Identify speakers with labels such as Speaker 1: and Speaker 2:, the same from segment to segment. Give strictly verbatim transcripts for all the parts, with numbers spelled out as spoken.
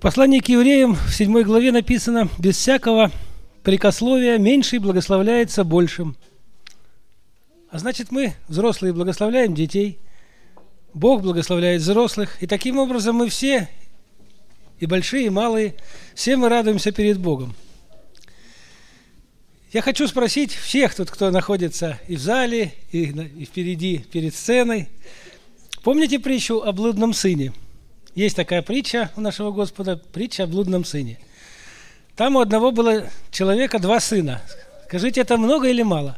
Speaker 1: послании к евреям в седьмой главе написано: «Без всякого прикословия меньший благословляется большим». А значит, мы, взрослые, благословляем детей, Бог благословляет взрослых, и таким образом мы все, и большие, и малые, все мы радуемся перед Богом. Я хочу спросить всех тут, кто находится и в зале, и, и впереди, перед сценой. Помните притчу о блудном сыне? Есть такая притча у нашего Господа, притча о блудном сыне. Там у одного было человека два сына. Скажите, это много или мало?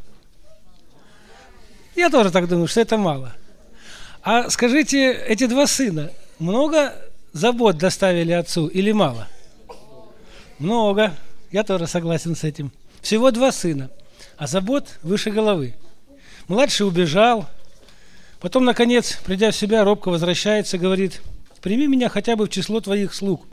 Speaker 1: Я тоже так думаю, что это мало. А скажите, эти два сына много забот доставили отцу или мало? Много. Я тоже согласен с этим. Всего два сына, а забот выше головы. Младший убежал, потом, наконец, придя в себя, робко возвращается, говорит: «Прими меня хотя бы в число твоих слуг».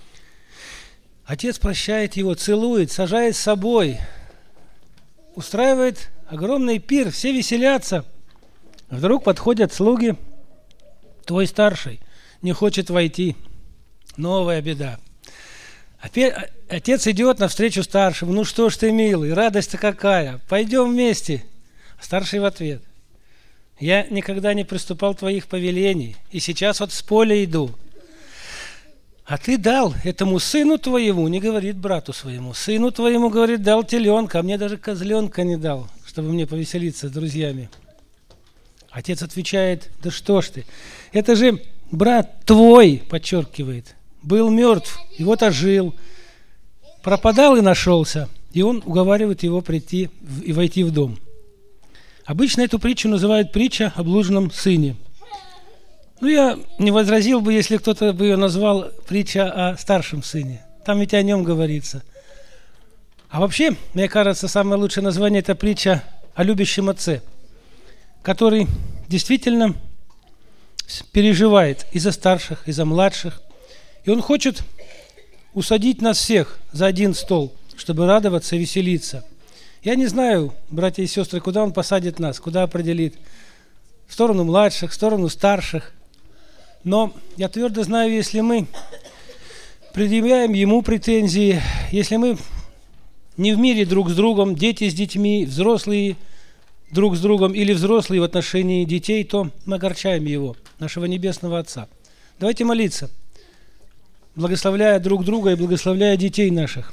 Speaker 1: Отец прощает его, целует, сажает с собой, устраивает огромный пир, все веселятся. Вдруг подходят слуги: «Твой старший не хочет войти». Новая беда. Отец идет навстречу старшему: «Ну что ж ты, милый, радость-то какая, пойдем вместе». Старший в ответ: «Я никогда не приступал твоих повелений, и сейчас вот с поля иду. А ты дал этому сыну твоему, не говорит брату своему, сыну твоему, говорит, дал теленка, а мне даже козленка не дал, чтобы мне повеселиться с друзьями». Отец отвечает: «Да что ж ты, это же брат твой», подчеркивает, «был мертв, и вот ожил, пропадал и нашелся». И он уговаривает его прийти и войти в дом. Обычно эту притчу называют притча о блудном сыне. Ну, я не возразил бы, если кто-то бы ее назвал притча о старшем сыне. Там ведь о нем говорится. А вообще, мне кажется, самое лучшее название – это притча о любящем отце, который действительно переживает и за старших, и за младших. И он хочет усадить нас всех за один стол, чтобы радоваться и веселиться. Я не знаю, братья и сестры, куда он посадит нас, куда определит. В сторону младших, в сторону старших. Но я твердо знаю, если мы предъявляем ему претензии, если мы не в мире друг с другом, дети с детьми, взрослые друг с другом или взрослые в отношении детей, то мы огорчаем его, нашего Небесного Отца. Давайте молиться, благословляя друг друга и благословляя детей наших.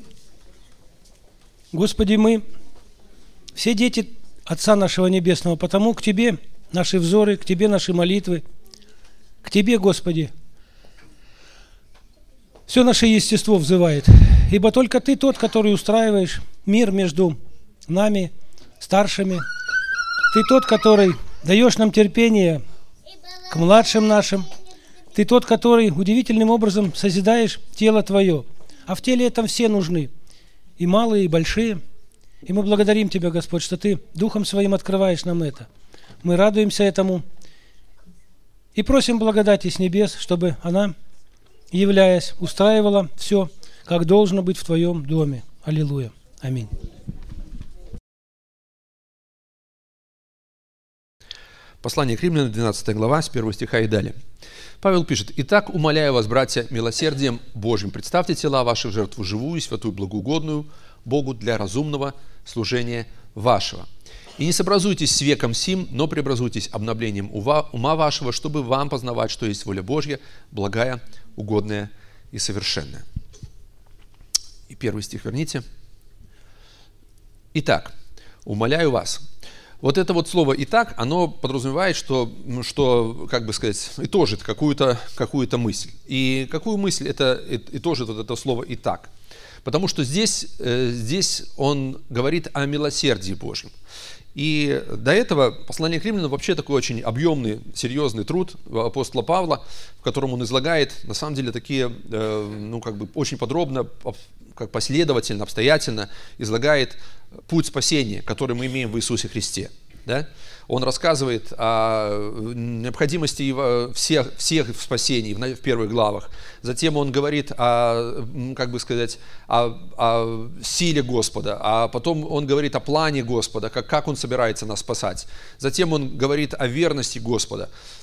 Speaker 1: Господи, мы все дети Отца нашего Небесного, потому к Тебе наши взоры, к Тебе наши молитвы, к Тебе, Господи, все наше естество взывает, ибо только Ты тот, который устраиваешь мир между нами, старшими. Ты тот, который даешь нам терпение к младшим нашим. Ты тот, который удивительным образом созидаешь тело Твое. А в теле этом все нужны, и малые, и большие. И мы благодарим Тебя, Господь, что Ты Духом Своим открываешь нам это. Мы радуемся этому и просим благодати с небес, чтобы она, являясь, устраивала все, как должно быть в Твоем доме. Аллилуйя. Аминь.
Speaker 2: Послание к Римлянам, двенадцатая глава, с первого стиха и далее. Павел пишет: «Итак, умоляю вас, братья, милосердием Божьим, представьте тела ваши в жертву живую, святую, благоугодную Богу для разумного служения вашего. И не сообразуйтесь с веком сим, но преобразуйтесь обновлением ума вашего, чтобы вам познавать, что есть воля Божья, благая, угодная и совершенная». И первый стих верните. «Итак, умоляю вас». Вот это вот слово «итак», оно подразумевает, что, ну, что как бы сказать, итожит какую-то, какую-то мысль. И какую мысль это итожит вот это слово «итак»? Потому что здесь, здесь он говорит о милосердии Божьем. И до этого послание к Римлянам вообще такой очень объемный, серьезный труд апостола Павла, в котором он излагает, на самом деле, такие, ну, как бы очень подробно, как последовательно, обстоятельно излагает путь спасения, который мы имеем в Иисусе Христе. Да? Он рассказывает о необходимости всех, всех спасений в первых главах. Затем он говорит о, как бы сказать, о, о силе Господа, а потом он говорит о плане Господа, как, как Он собирается нас спасать. Затем он говорит о верности Господа.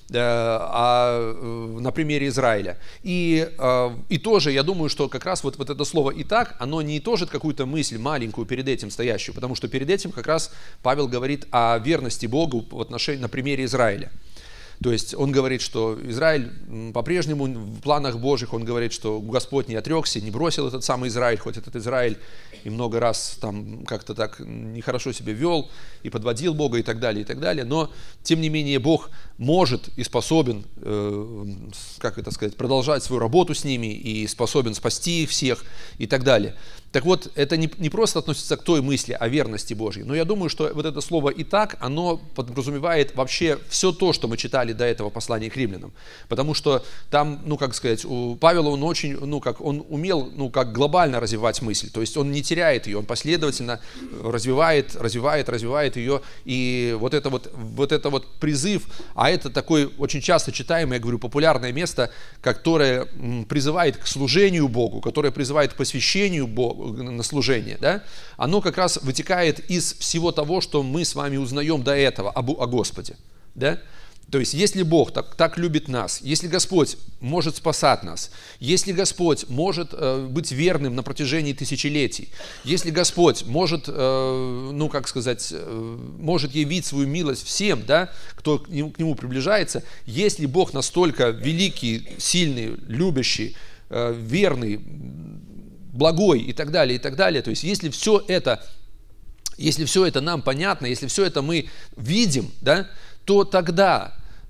Speaker 2: а, на примере Израиля. И, и тоже я думаю, что как раз вот, вот это слово «итак», оно не итожит какую-то мысль маленькую перед этим стоящую, потому что перед этим как раз Павел говорит о верности Богу в отношении, на примере Израиля. То есть он говорит, что Израиль по-прежнему в планах Божьих, он говорит, что Господь не отрекся, не бросил этот самый Израиль, хоть этот Израиль и много раз там как-то так нехорошо себя вел и подводил Бога и так далее, и так далее. Но, тем не менее, Бог может и способен, э, как это сказать, продолжать свою работу с ними и способен спасти их всех и так далее. Так вот, это не, не просто относится к той мысли о верности Божьей, но я думаю, что вот это слово «итак», оно подразумевает вообще все то, что мы читали до этого послания к римлянам. Потому что там, ну, как сказать, у Павела он очень, ну, как он умел, ну, как глобально развивать мысль. То есть он не теряет ее, он последовательно развивает, развивает, развивает ее. И вот это вот, вот это вот призыв, а это такой очень часто читаемое, я говорю, популярное место, которое призывает к служению Богу, которое призывает к посвящению Богу, на служение, да, оно как раз вытекает из всего того, что мы с вами узнаем до этого об, о Господе. Да? То есть, если Бог так, так любит нас, если Господь может спасать нас, если Господь может э, быть верным на протяжении тысячелетий, если Господь может, э, ну, как сказать, э, может явить свою милость всем, да, кто к нему, к нему приближается, если Бог настолько великий, сильный, любящий, э, верный, благой и так далее, и так далее. То есть, если все это, если все это нам понятно, если все это мы видим, да, то тогда,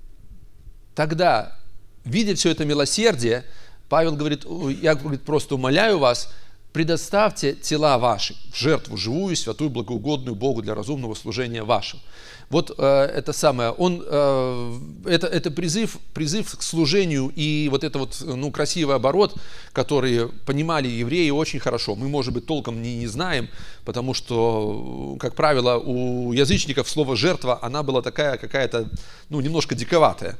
Speaker 2: тогда, видя все это милосердие, Павел говорит, я говорит, просто умоляю вас, предоставьте тела ваши в жертву живую, святую, благоугодную Богу для разумного служения вашего. Вот э, это самое, он, э, это, это призыв, призыв к служению и вот это вот, ну, красивый оборот, который понимали евреи очень хорошо. Мы, может быть, толком не, не знаем, потому что, как правило, у язычников слово «жертва», она была такая какая-то, ну, немножко диковатая.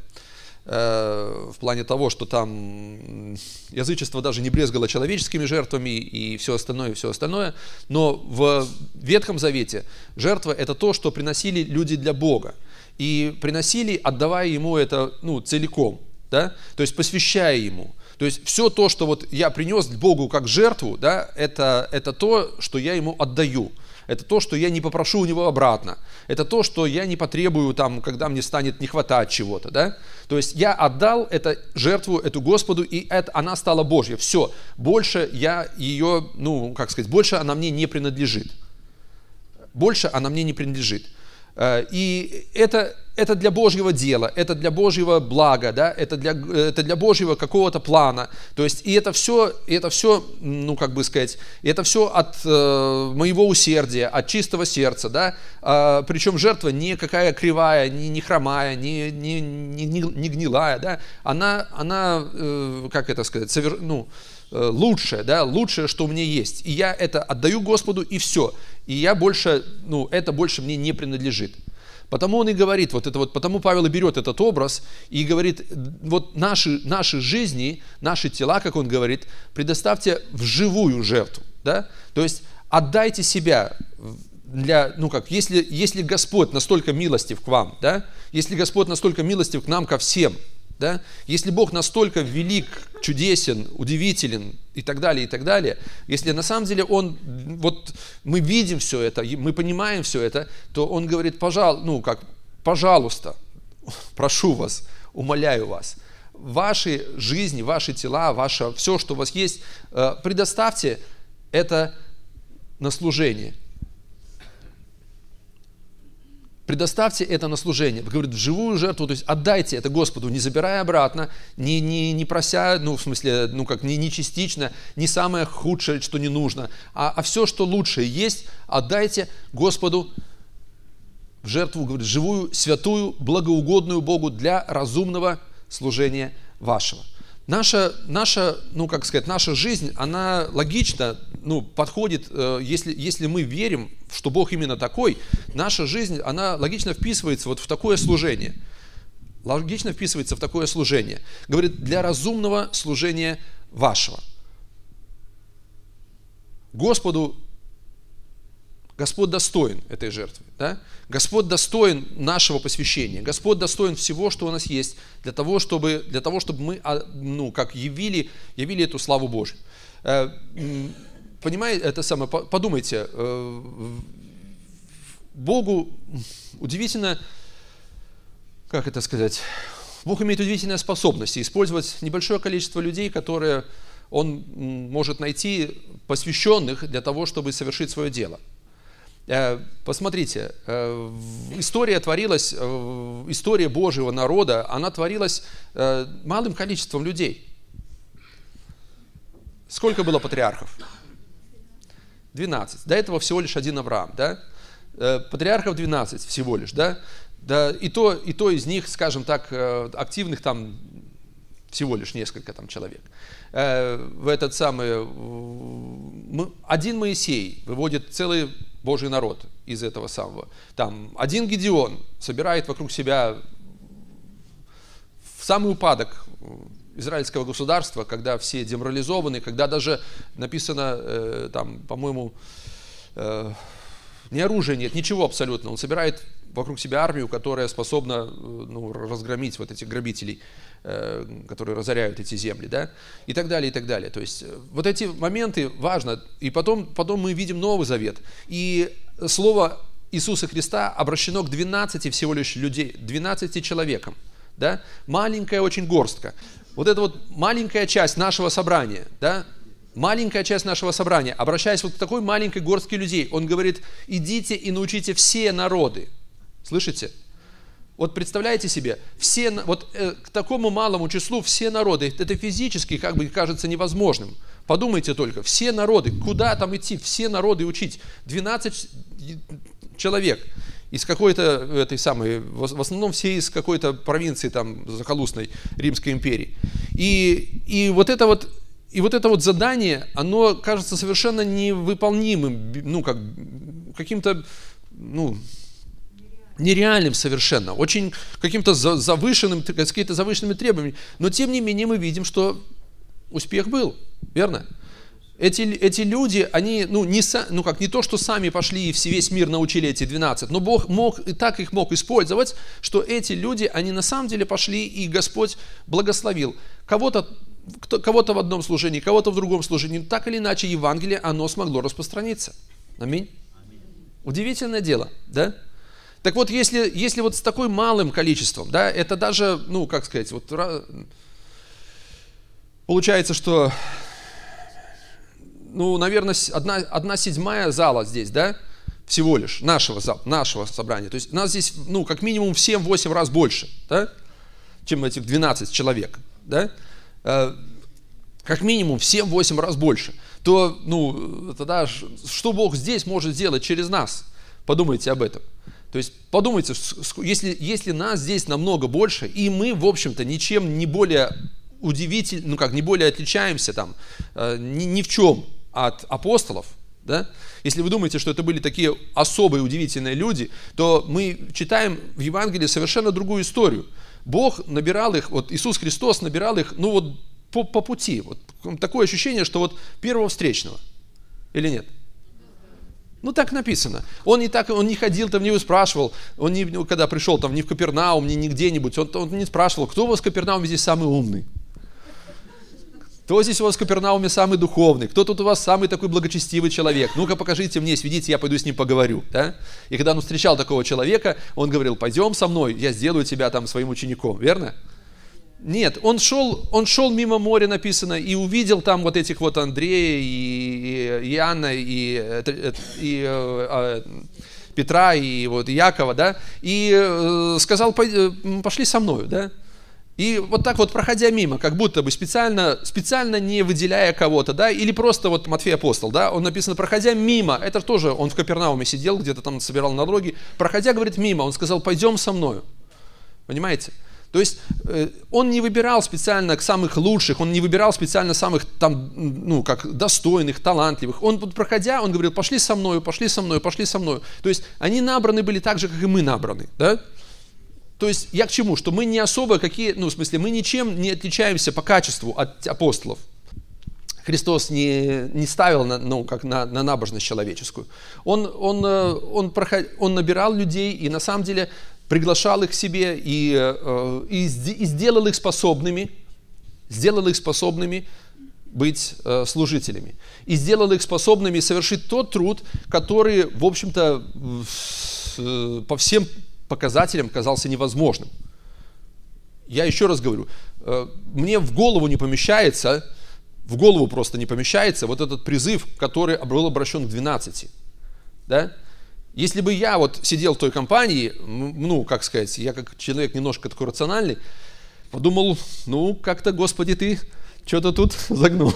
Speaker 2: В плане того, что там язычество даже не брезгало человеческими жертвами и все остальное, и все остальное. Но в Ветхом Завете жертва – это то, что приносили люди для Бога. И приносили, отдавая Ему это, ну, целиком, да? То есть посвящая Ему. То есть все то, что вот я принес Богу как жертву, да, это, это то, что я Ему отдаю. Это то, что я не попрошу у него обратно. Это то, что я не потребую, там, когда мне станет не хватать чего-то. Да? То есть я отдал эту жертву, эту Господу, и это, она стала Божья. Все, больше я ее, ну, как сказать, больше она мне не принадлежит. Больше она мне не принадлежит. И это, это для Божьего дела, это для Божьего блага, да? это, для, это для Божьего какого-то плана. То есть, и это все, это все, ну, как бы сказать, это все от э, моего усердия, от чистого сердца, да? А, причем жертва не какая кривая, не, не хромая, не, не, не, не гнилая, да? Она, она э, как это сказать, совер... ну, лучшее, да, лучшее, что у меня есть. И я это отдаю Господу, и все. И я больше, ну, это больше мне не принадлежит. Потому он и говорит, вот это вот, потому Павел и берет этот образ и говорит, вот наши, наши жизни, наши тела, как он говорит, предоставьте в живую жертву, да, то есть отдайте себя для, ну как, если, если Господь настолько милостив к вам, да, если Господь настолько милостив к нам, ко всем, да? Если Бог настолько велик, чудесен, удивителен и так далее, и так далее, если на самом деле Он, вот мы видим все это, мы понимаем все это, то Он говорит, пожал, ну как, пожалуйста, прошу вас, умоляю вас, ваши жизни, ваши тела, ваше, все, что у вас есть, предоставьте это на служение. Предоставьте это на служение. Говорит, в живую жертву, то есть отдайте это Господу, не забирая обратно, не, не, не прося, ну, в смысле, ну, как, не, не частично, не самое худшее, что не нужно, а, а все, что лучшее есть, отдайте Господу в жертву, говорит, живую, святую, благоугодную Богу для разумного служения вашего. Наша, наша, ну, как сказать, наша жизнь, она логично, ну, подходит, если, если мы верим, что Бог именно такой, наша жизнь, она логично вписывается вот в такое служение. Логично вписывается в такое служение. Говорит, для разумного служения вашего. Господу Господь достоин этой жертвы. Да? Господь достоин нашего посвящения. Господь достоин всего, что у нас есть, для того, чтобы, для того, чтобы мы ну, как явили, явили эту славу Божью. Понимаете, это самое, подумайте, Богу удивительно, как это сказать, Бог имеет удивительные способности использовать небольшое количество людей, которые Он может найти посвященных для того, чтобы совершить свое дело. Посмотрите, история творилась, история Божьего народа, она творилась малым количеством людей. Сколько было патриархов? двенадцать. До этого всего лишь один Авраам, да? Патриархов двенадцать всего лишь, да? Да, и то, и то из них, скажем так, активных там всего лишь несколько там человек. В этот самый один Моисей выводит целый Божий народ из этого самого. Там один Гедеон собирает вокруг себя в самый упадок израильского государства, когда все деморализованы, когда даже написано, там, по-моему, ни оружия нет, ничего абсолютно. Он собирает вокруг себя армию, которая способна ну, разгромить вот этих грабителей, которые разоряют эти земли, да, и так далее, и так далее. То есть вот эти моменты важно. И потом, потом мы видим Новый Завет. И слово Иисуса Христа обращено к двенадцати всего лишь людей, двенадцати человекам, да, маленькая очень горстка. Вот эта вот маленькая часть нашего собрания, да, маленькая часть нашего собрания, обращаясь вот к такой маленькой горстке людей, он говорит: идите и научите все народы. Слышите? Вот представляете себе, все, вот э, к такому малому числу все народы, это физически как бы кажется невозможным. Подумайте только, все народы, куда там идти, все народы учить? двенадцать человек из какой-то этой самой, в основном все из какой-то провинции там захолустной Римской империи. И, и вот это вот И вот это вот задание, оно кажется совершенно невыполнимым, ну, как, каким-то, ну, нереальным совершенно, очень каким-то завышенным, какими-то завышенными требованиями. Но тем не менее мы видим, что успех был, верно? Эти, эти люди, они, ну, не, ну, как, не то, что сами пошли и весь мир научили эти двенадцать, но Бог мог, и так их мог использовать, что эти люди, они на самом деле пошли, и Господь благословил. Кого-то Кого-то в одном служении, кого-то в другом служении. Так или иначе, Евангелие, оно смогло распространиться. Аминь. Аминь. Удивительное дело, да? Так вот, если, если вот с таким малым количеством, да, это даже, ну, как сказать, вот получается, что, ну, наверное, одна, одна седьмая зала здесь, да, всего лишь, нашего, нашего собрания. То есть нас здесь, ну, как минимум в семь-восемь раз больше, да, чем этих двенадцать человек, да. Как минимум в семь-восемь раз больше, то, ну, тогда что Бог здесь может сделать через нас? Подумайте об этом. То есть подумайте, если, если нас здесь намного больше, и мы, в общем-то, ничем не более удивительно, ну как, не более отличаемся там, ни, ни в чем от апостолов, да? Если вы думаете, что это были такие особые удивительные люди, то мы читаем в Евангелии совершенно другую историю. Бог набирал их, вот Иисус Христос набирал их, ну вот по, по пути. Вот такое ощущение, что вот первого встречного. Или нет? Ну так написано. Он не так, он не ходил там, не спрашивал, он не, когда пришел там, не в Капернаум, не, не где-нибудь, он, он не спрашивал, кто у вас в Капернауме здесь самый умный? Кто здесь у вас в Капернауме самый духовный? Кто тут у вас самый такой благочестивый человек? Ну-ка покажите мне, сведите, я пойду с ним поговорю. Да? И когда он встречал такого человека, он говорил: пойдем со мной, я сделаю тебя там своим учеником. Верно? Нет, он шел, он шел мимо моря, написано, и увидел там вот этих вот Андрея, и, и Иоанна, и, и, и э, Петра, и вот Якова, да? И э, сказал: пошли со мною, да? И вот так вот, проходя мимо, как будто бы специально, специально не выделяя кого-то, да, или просто вот Матфей апостол, да, он написано, проходя мимо, это тоже он в Капернауме сидел, где-то там собирал налоги, проходя, говорит, мимо, он сказал: пойдем со мною. Понимаете? То есть э, он не выбирал специально самых лучших, он не выбирал специально самых там, ну, как достойных, талантливых. Он, проходя, он говорил: пошли со мною, пошли со мною, пошли со мною. То есть они набраны были так же, как и мы набраны, да? То есть я к чему? Что мы не особо какие, ну, в смысле, мы ничем не отличаемся по качеству от апостолов. Христос не, не ставил на, ну, как на, на набожность человеческую. Он, он, он, проход, он набирал людей и на самом деле приглашал их к себе и, и, и сделал их способными, сделал их способными быть служителями. И сделал их способными совершить тот труд, который, в общем-то, по всем показателям казался невозможным. Я еще раз говорю, мне в голову не помещается, в голову просто не помещается вот этот призыв, который был обращен к двенадцати. Да? Если бы я вот сидел в той компании, ну, как сказать, я как человек немножко такой рациональный, подумал, ну, как-то, Господи, ты что-то тут загнул.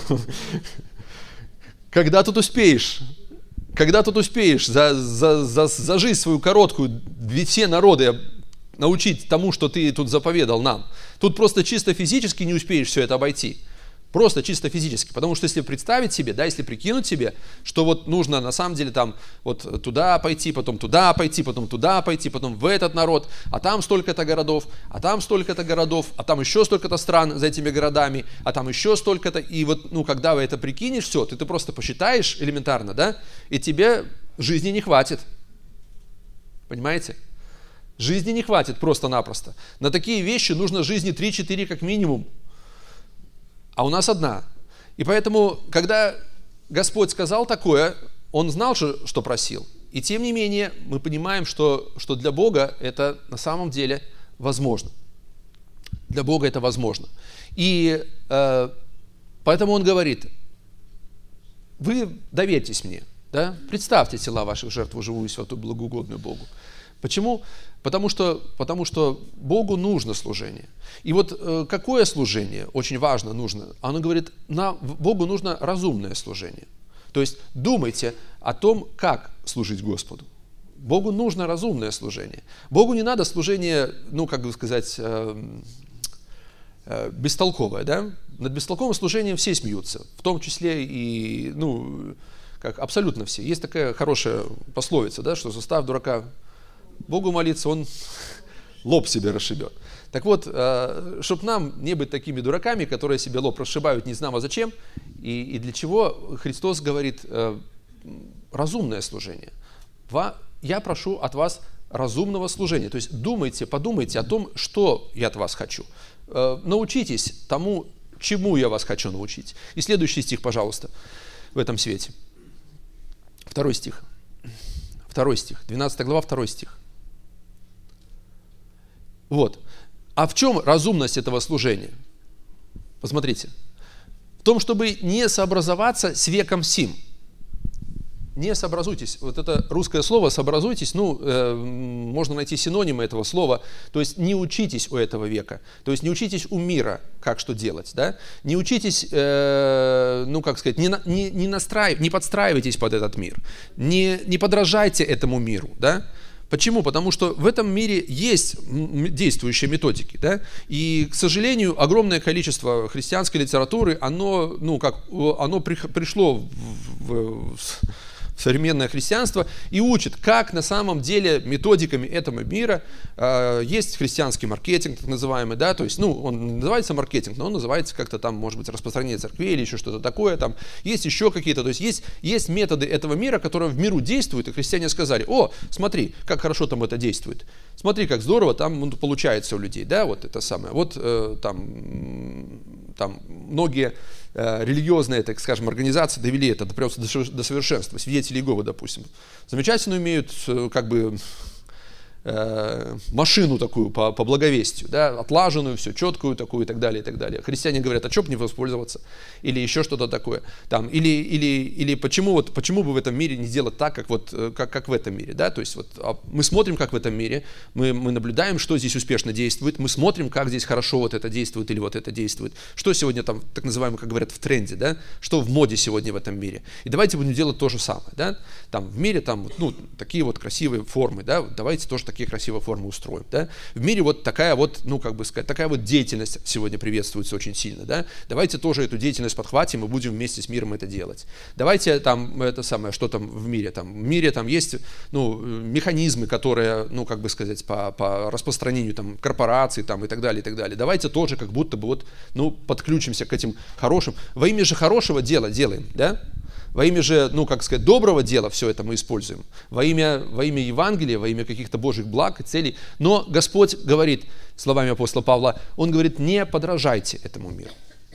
Speaker 2: Когда тут успеешь? Когда тут успеешь за, за, за, за жизнь свою короткую все народы научить тому, что ты тут заповедал нам? Тут просто чисто физически не успеешь все это обойти. Просто чисто физически. Потому что если представить себе, да, если прикинуть себе, что вот нужно на самом деле там вот туда пойти, потом туда пойти, потом туда пойти, потом в этот народ, а там столько-то городов, а там столько-то городов, а там еще столько-то стран за этими городами, а там еще столько-то. И вот, ну, когда вы это прикинешь, все, ты, ты просто посчитаешь элементарно, да, и тебе жизни не хватит. Понимаете? Жизни не хватит просто-напросто. На такие вещи нужно жизни три-четыре как минимум. А у нас одна. И поэтому, когда Господь сказал такое, Он знал, что просил. И тем не менее, мы понимаем, что, что для Бога это на самом деле возможно. Для Бога это возможно. И э, поэтому Он говорит, вы доверьтесь мне, да? Представьте тела ваших жертв живую, святую, благоугодную Богу. Почему? Потому что, потому что Богу нужно служение. И вот э, какое служение, очень важно, нужно? Оно говорит, на, Богу нужно разумное служение. То есть думайте о том, как служить Господу. Богу нужно разумное служение. Богу не надо служение, ну, как бы сказать, э, э, бестолковое. Да? Над бестолковым служением все смеются, в том числе и, ну, как абсолютно все. Есть такая хорошая пословица, да, что заставь дурака Богу молиться, он лоб себе расшибет. Так вот, чтобы нам не быть такими дураками, которые себе лоб расшибают не знамо зачем, и, и для чего Христос говорит разумное служение. Я прошу от вас разумного служения. То есть думайте, подумайте о том, что я от вас хочу. Научитесь тому, чему я вас хочу научить. И следующий стих, пожалуйста, в этом свете. Второй стих. Второй стих. двенадцатая глава, второй стих. Вот. А в чем разумность этого служения? Посмотрите. В том, чтобы не сообразоваться с веком сим. Не сообразуйтесь. Вот это русское слово «сообразуйтесь», ну, э, можно найти синонимы этого слова. То есть не учитесь у этого века. То есть не учитесь у мира, как что делать. Да? Не учитесь, э, ну, как сказать, не, не, не, настраив, не подстраивайтесь под этот мир. Не, не подражайте этому миру. Да? Почему? Потому что в этом мире есть действующие методики, да? И, к сожалению, огромное количество христианской литературы, оно, ну, как, оно при, пришло в, в, в современное христианство и учит, как на самом деле методиками этого мира э, есть христианский маркетинг, так называемый, да, то есть, ну, он не называется маркетинг, но он называется как-то там, может быть, распространение церквей или еще что-то такое, там, есть еще какие-то, то есть, есть, есть методы этого мира, которые в миру действуют, и христиане сказали, о, смотри, как хорошо там это действует, смотри, как здорово там, ну, получается у людей, да, вот это самое, вот э, там, там многие религиозные, так скажем, организации довели это просто до совершенства. Свидетели Иеговы, допустим, замечательно умеют как бы машину такую по, по благовестию, да, отлаженную, все четкую такую и так далее, и так далее. Христиане говорят, а что бы не воспользоваться? Или еще что-то такое. Там, или, или, или почему, вот, почему бы в этом мире не делать так, как, вот, как, как в этом мире? Да? То есть вот, мы смотрим, как в этом мире, мы, мы наблюдаем, что здесь успешно действует, мы смотрим, как здесь хорошо вот это действует или вот это действует. Что сегодня там, так называемое, как говорят, в тренде, да? Что в моде сегодня в этом мире. И давайте будем делать то же самое. Да? Там, в мире там, ну, такие вот красивые формы, да? Давайте тоже такие красивые формы устроим. Да? В мире вот такая вот, ну, как бы сказать, такая вот деятельность сегодня приветствуется очень сильно. Да? Давайте тоже эту деятельность подхватим и будем вместе с миром это делать. Давайте там, это самое, что там в мире? Там, в мире там есть, ну, механизмы, которые, ну, как бы сказать, по, по распространению там, корпораций там, и так далее, и так далее. Давайте тоже как будто бы вот, ну, подключимся к этим хорошим. Во имя же хорошего дела делаем, да? Во имя же, ну, как сказать, доброго дела все это мы используем. Во имя, во имя Евангелия, во имя каких-то Божьих благ и целей. Но Господь говорит, словами апостола Павла, Он говорит, не подражайте этому миру.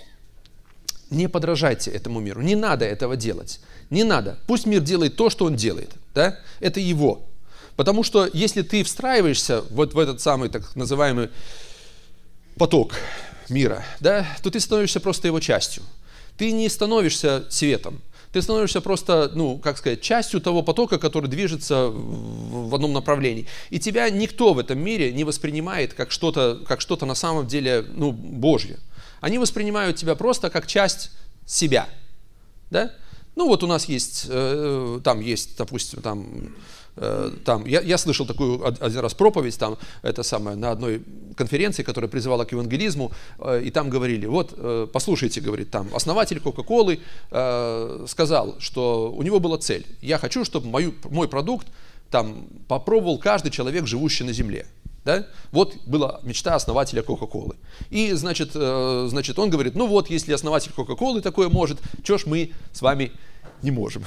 Speaker 2: Не подражайте этому миру. Не надо этого делать. Не надо. Пусть мир делает то, что он делает. Да? Это его. Потому что если ты встраиваешься вот в этот самый так называемый поток мира, да, то ты становишься просто его частью. Ты не становишься светом. Ты становишься просто, ну, как сказать, частью того потока, который движется в одном направлении. И тебя никто в этом мире не воспринимает как что-то, как что-то на самом деле, ну, Божье. Они воспринимают тебя просто как часть себя. Да? Ну, вот у нас есть, э, там есть, допустим, там... Там, я, я слышал такую один раз проповедь там, это самое, на одной конференции, которая призывала к евангелизму, и там говорили, вот, послушайте, говорит, там, основатель Кока-Колы э, сказал, что у него была цель, я хочу, чтобы мою, мой продукт там, попробовал каждый человек, живущий на земле. Да? Вот была мечта основателя Кока-Колы. И, значит, э, значит, он говорит, ну вот, если основатель Кока-Колы такое может, чего ж мы с вами не можем?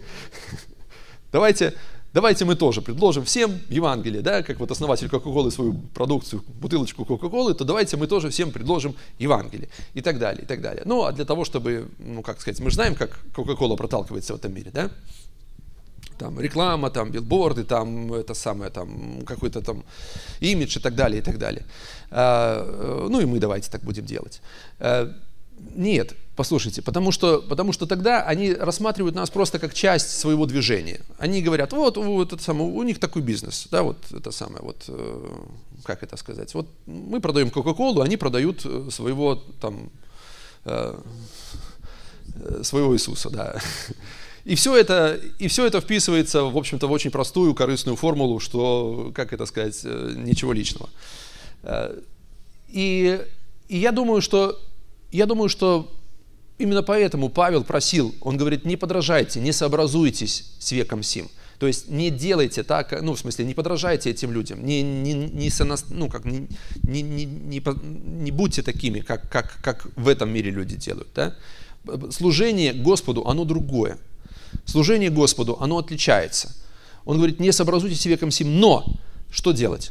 Speaker 2: Давайте... Давайте мы тоже предложим всем Евангелие, да, как вот основатель Кока-Колы свою продукцию, бутылочку Кока-Колы, то давайте мы тоже всем предложим Евангелие и так далее, и так далее. Ну, а для того, чтобы, ну, как сказать, мы же знаем, как Кока-Кола проталкивается в этом мире, да? Там реклама, там билборды, там это самое, там какой-то там имидж и так далее, и так далее. А, ну и мы давайте так будем делать. А, нет. Послушайте, потому что, потому что тогда они рассматривают нас просто как часть своего движения. Они говорят, вот, вот это самое, у них такой бизнес, да, вот это самое, вот, э, как это сказать, вот мы продаем Кока-Колу, они продают своего там, э, своего Иисуса, да. И все это, и все это вписывается, в общем-то, в очень простую корыстную формулу, что, как это сказать, ничего личного. И, и я думаю, что, я думаю, что именно поэтому Павел просил, он говорит, не подражайте, не сообразуйтесь с веком сим. То есть не делайте так, ну в смысле, не подражайте этим людям, не, не, не, сонас, ну, как, не, не, не, не, не будьте такими, как, как, как в этом мире люди делают. Да? Служение Господу, оно другое. Служение Господу, оно отличается. Он говорит, не сообразуйтесь с веком сим, но что делать?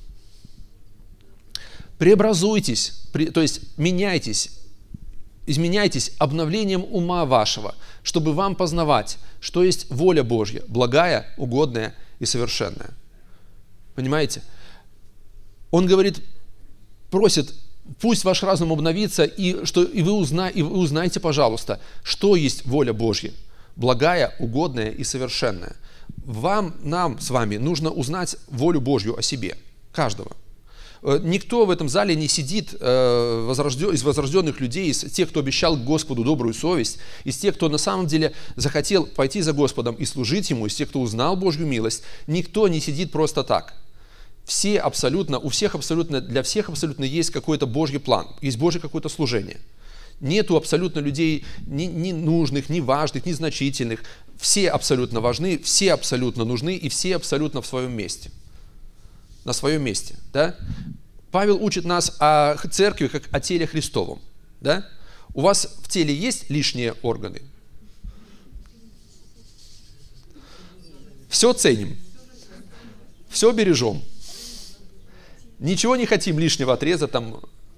Speaker 2: Преобразуйтесь, то есть меняйтесь, изменяйтесь обновлением ума вашего, чтобы вам познавать, что есть воля Божья, благая, угодная и совершенная. Понимаете? Он говорит, просит, пусть ваш разум обновится, и, что, и, вы узна, и вы узнаете, пожалуйста, что есть воля Божья, благая, угодная и совершенная. Вам, нам с вами нужно узнать волю Божью о себе, каждого. Никто в этом зале не сидит из возрожденных людей, из тех, кто обещал Господу добрую совесть, из тех, кто на самом деле захотел пойти за Господом и служить Ему, из тех, кто узнал Божью милость. Никто не сидит просто так. Все абсолютно, у всех абсолютно, для всех абсолютно есть какой-то Божий план, есть Божье какое-то служение. Нету абсолютно людей ни, ни нужных, ни важных, ни значительных. Все абсолютно важны, все абсолютно нужны и все абсолютно в своем месте. На своем месте, да? Павел учит нас о церкви как о теле Христовом, да? У вас в теле есть лишние органы? Все ценим, все бережем, ничего не хотим лишнего отрезать там.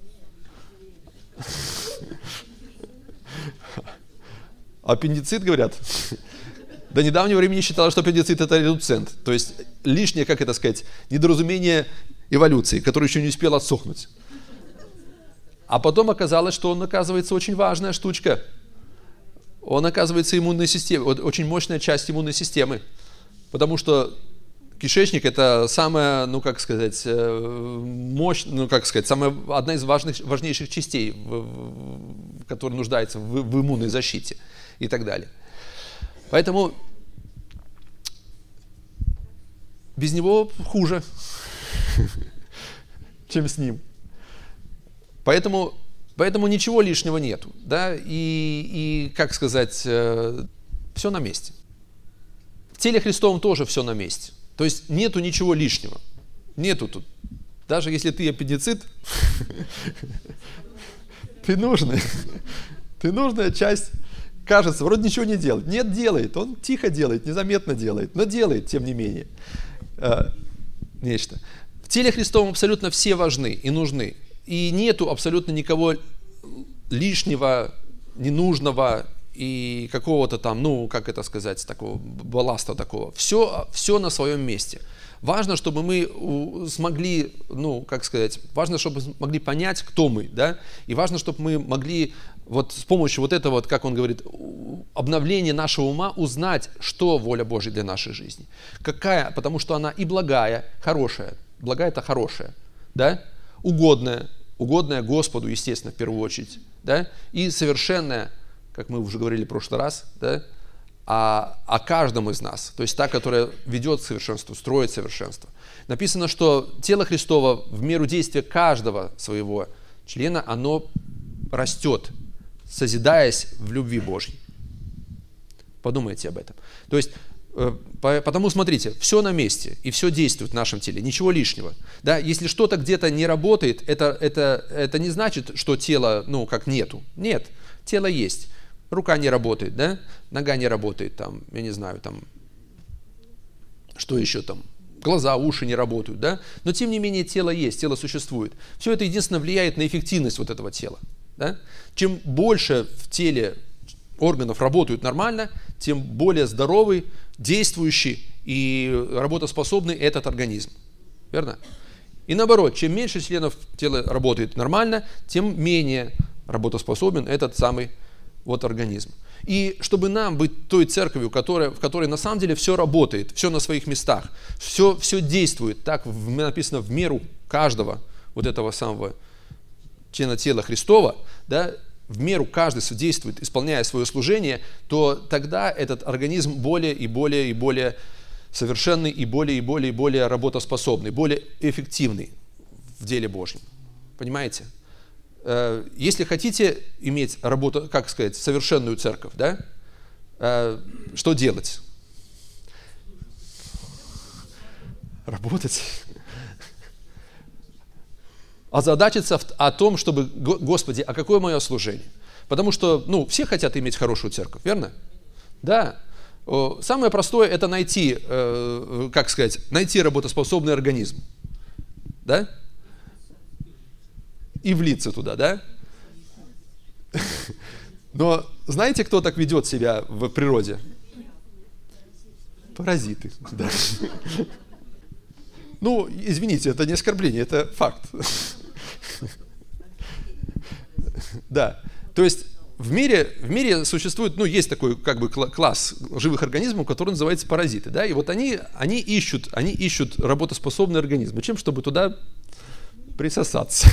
Speaker 2: Аппендицит, говорят. До недавнего времени считалось, что аппендицит – это редуцент. То есть лишнее, как это сказать, недоразумение эволюции, которое еще не успел отсохнуть. А потом оказалось, что он, оказывается, очень важная штучка. Он, оказывается, иммунной системой, очень мощная часть иммунной системы. Потому что кишечник – это самая, ну как сказать, мощь, ну как сказать, самая, одна из важных, важнейших частей, в, в, которая нуждается в, в иммунной защите и так далее. Поэтому без него хуже, чем с ним. Поэтому, поэтому ничего лишнего нету, да, и, и как сказать, все на месте. В теле Христовом тоже все на месте. То есть нету ничего лишнего. Нету тут. Даже если ты аппендицит, ты нужный. Ты нужная часть. Кажется, вроде ничего не делает. Нет, делает. Он тихо делает, незаметно делает, но делает, тем не менее. Нечто. В теле Христовом абсолютно все важны и нужны. И нету абсолютно никого лишнего, ненужного и какого-то там, ну, как это сказать, такого балласта такого. Все, все на своем месте. Важно, чтобы мы смогли, ну, как сказать, важно, чтобы мы могли понять, кто мы, да, и важно, чтобы мы могли вот с помощью вот этого, вот, как он говорит, обновления нашего ума узнать, что воля Божья для нашей жизни. Какая, потому что она и благая, хорошая, благая это хорошая, да, угодная, угодная Господу, естественно, в первую очередь, да, и совершенная, как мы уже говорили в прошлый раз, да, о, о каждом из нас, то есть та, которая ведет к совершенству, строит совершенство. Написано, что тело Христово в меру действия каждого своего члена, оно растет, созидаясь в любви Божьей. Подумайте об этом. То есть, потому смотрите, все на месте и все действует в нашем теле, ничего лишнего. Да? Если что-то где-то не работает, это, это, это не значит, что тело, ну, как нету. Нет, тело есть. Рука не работает, да? Нога не работает, там, я не знаю, там, что еще там, глаза, уши не работают, да? Но тем не менее тело есть, тело существует. Все это единственно влияет на эффективность вот этого тела, да? Чем больше в теле органов работают нормально, тем более здоровый, действующий и работоспособный этот организм, верно? И наоборот, чем меньше членов тела работает нормально, тем менее работоспособен этот самый вот организм. И чтобы нам быть той церковью, которая, в которой на самом деле все работает, все на своих местах, все, все действует, так написано в меру каждого вот этого самого члена тела Христова, да, в меру каждый действует, исполняя свое служение, то тогда этот организм более и более и более совершенный, и более и более и более работоспособный, более эффективный в деле Божьем. Понимаете? Если хотите иметь работу, как сказать, совершенную церковь, да, что делать? Работать. Озадачиться о том, чтобы, Господи, а какое мое служение? Потому что, ну, все хотят иметь хорошую церковь, верно? Да. Самое простое – это найти, как сказать, найти работоспособный организм, да? И влиться туда, да? Но знаете, кто так ведет себя в природе? Паразиты. Да. Ну, извините, это не оскорбление, это факт. Да. То есть в мире, в мире существует, ну, есть такой как бы класс живых организмов, который называется паразиты, да, и вот они, они ищут, они ищут работоспособные организмы, чем чтобы туда присосаться.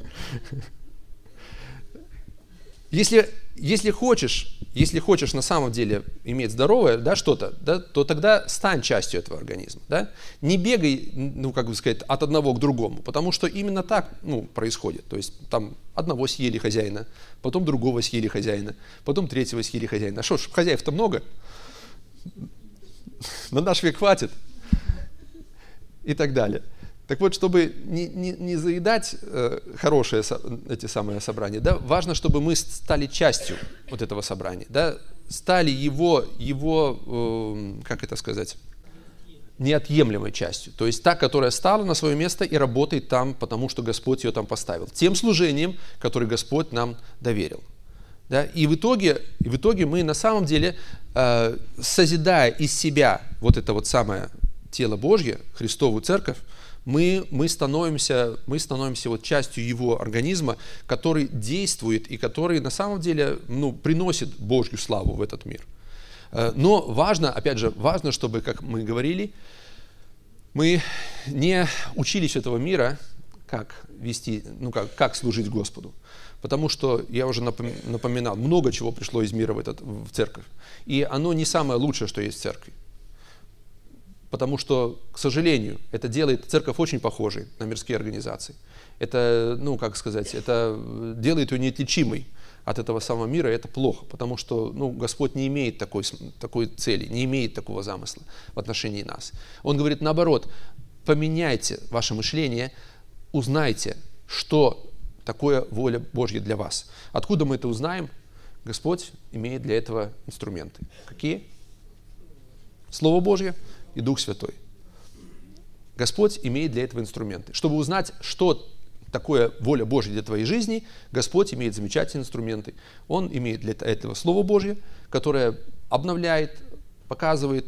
Speaker 2: Если, если хочешь, если хочешь на самом деле иметь здоровое, да, что-то, да, то тогда стань частью этого организма, да. Не бегай, ну, как бы сказать, от одного к другому, потому что именно так, ну, происходит. То есть там одного съели хозяина, потом другого съели хозяина, потом третьего съели хозяина. А что ж, хозяев-то много, на наш век хватит и так далее. Так вот, чтобы не, не, не заедать э, хорошие со, эти самые собрания, да, важно, чтобы мы стали частью вот этого собрания, да, стали его, его э, как это сказать, неотъемлемой частью. То есть та, которая стала на свое место и работает там, потому что Господь ее там поставил. Тем служением, которое Господь нам доверил. Да? И, в итоге, и в итоге мы на самом деле, э, созидая из себя вот это вот самое тело Божье, Христовую церковь, Мы, мы, становимся, мы становимся вот частью его организма, который действует и который на самом деле, ну, приносит Божью славу в этот мир. Но важно, опять же, важно, чтобы, как мы говорили, мы не учились этого мира, как вести, ну, как, как служить Господу. Потому что, я уже напоминал, много чего пришло из мира в, этот, в церковь. И оно не самое лучшее, что есть в церкви. потому что, к сожалению, это делает церковь очень похожей на мирские организации. Это, ну, как сказать, это делает ее неотличимой от этого самого мира, и это плохо, потому что, ну, Господь не имеет такой, такой цели, не имеет такого замысла в отношении нас. Он говорит наоборот: поменяйте ваше мышление, узнайте, что такое воля Божья для вас. Откуда мы это узнаем? Господь имеет для этого инструменты. Какие? Слово Божье и Дух Святой. Господь имеет для этого инструменты. Чтобы узнать, что такое воля Божья для твоей жизни, Господь имеет замечательные инструменты. Он имеет для этого Слово Божье, которое обновляет, показывает,